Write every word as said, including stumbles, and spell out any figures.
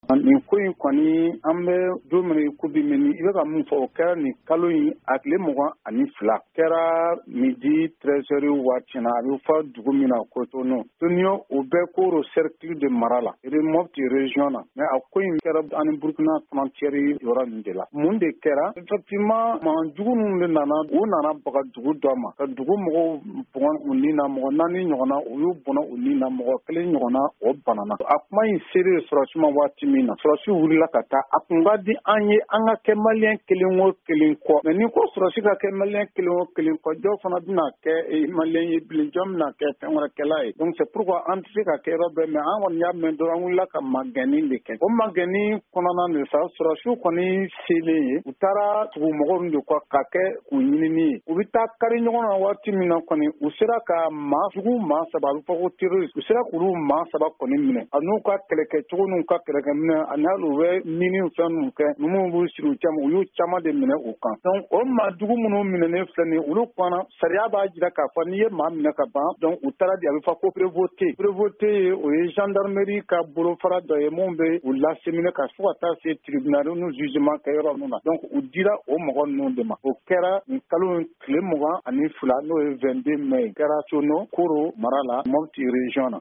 nin ko in kɔni an bɛ don min ko bi min i bɛ ka mun fɔ o kɛra nin kalo in a tile mugan ani fila kɛra midi treize heures waati na a bɛ fɔ dugu min na ko Toniyo Toniyo o bɛɛ ko cercle de mara la Mopti région na mais a ko in kɛra ani Burkina frontière yɔrɔ nin de la mun de kɛra effectivement manjugu ninnu de nana u nana baga dugu dɔ ma ka dugu mɔgɔw bɔn u ni na mɔgɔ naani ɲɔgɔnna u y'u bɔnna u ni na mɔgɔ kelen ɲɔgɔnna o banana a kuma in sere sɔrɔsima waati min na sɔrɔsi wulila ka taa a kun ka di an ye an ka kɛ maliyɛn kelen o kelen kɔ mais ni ko sɔrɔsi ka kɛ maliyɛn kelen o kelen kɔ jɔw fana bɛna kɛ maliyɛn ye bilen jɔn bɛna kɛ fɛn wɛrɛkɛla ye donc c'est pourquoi an tɛ se ka kɛ yɔrɔ bɛɛ mais an kɔni y'a mɛn dɔrɔn an wulila ka magɛnni de kɛ o magɛnni kɔnɔna de sa sɔrɔsiw kɔni selen ye u taara tugu mɔgɔw de kɔ ka kɛ u ɲinini ye u bɛ taa kari ɲɔgɔn na waati min na kɔni u sera ka maa jugu maa saba a bɛ fɔ ko terroriste u sera k'olu maa saba kɔni minɛ a n'u ka kɛlɛkɛcogo n'u ka kɛlɛkɛminɛ ani hali u bɛ mini fɛn ninnu kɛ ninnu b'u sigi u caman u y'u caman de minɛ u kan donc o maa jugu minnu minɛnen filɛ nin ye olu kɔnɔ sariya b'a jira k'a fɔ n'i ye maa minɛ ka ban donc u taara di a bɛ fɔ ko prévôté prévôté ye o ye gendarmerie ka bolofara dɔ ye mun bɛ u laseminɛ ka fo ka taa se tribunal n'u jugement kɛ yɔrɔ ninnu na donc u dira o mɔgɔ ninnu de ma o kɛra nin kalo tile mugan ani fila n'o ye vingt-deux mai kɛra Sono Koro mara la Mopti région na